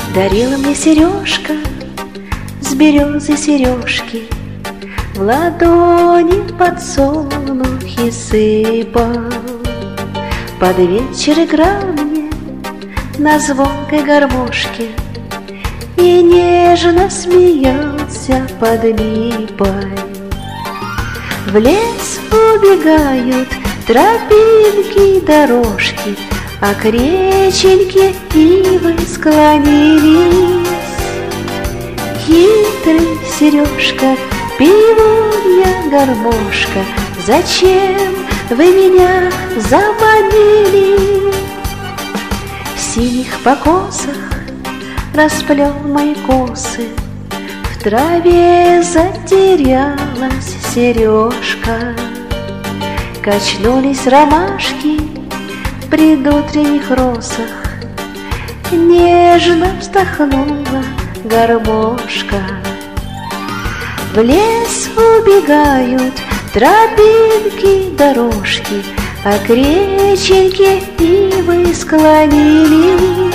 Дарила мне сережка с березы сережки, в ладони подсолнухи сыпал. Под вечер играл мне на звонкой гармошке и нежно смеялся под липой. В лес убегают тропинки и дорожки, а к реченьке ивы склонились. Хитрый Сережка, пивунья гармошка, зачем вы меня заманили? В синих покосах расплел мои косы, в траве затерялась сережка. Качнулись ромашки в предутренних росах, нежно вздохнула гармошка. В лес убегают тропинки, дорожки, а к реченьке ивы склонились.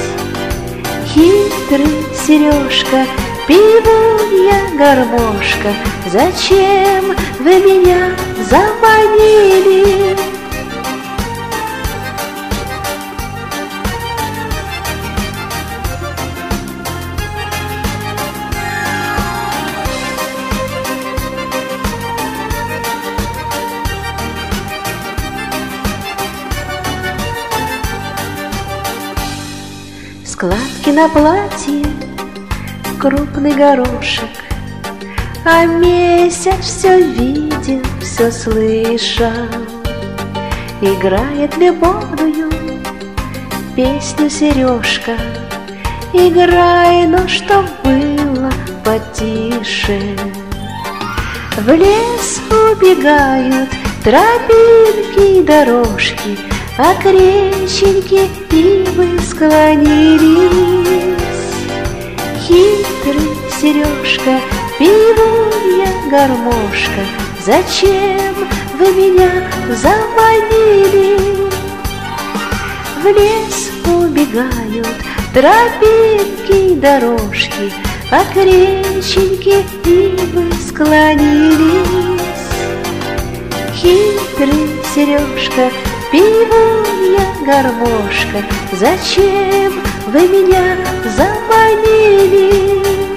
Хитрый Сережка, пивунья гармошка, зачем вы меня заманили? Складки на платье, крупный горошек, а месяц все видел, все слышал. Играет любовную песню сережка, играй, но чтоб было потише. В лес убегают тропинки и дорожки, а к реченьке ивы склонились. Хитрый Сережка, пивунья гармошка, зачем вы меня заманили? В лес убегают тропинки и дорожки, а к реченьке ивы склонились. Хитрый Сережка, пивунья гармошка, зачем вы меня заманили?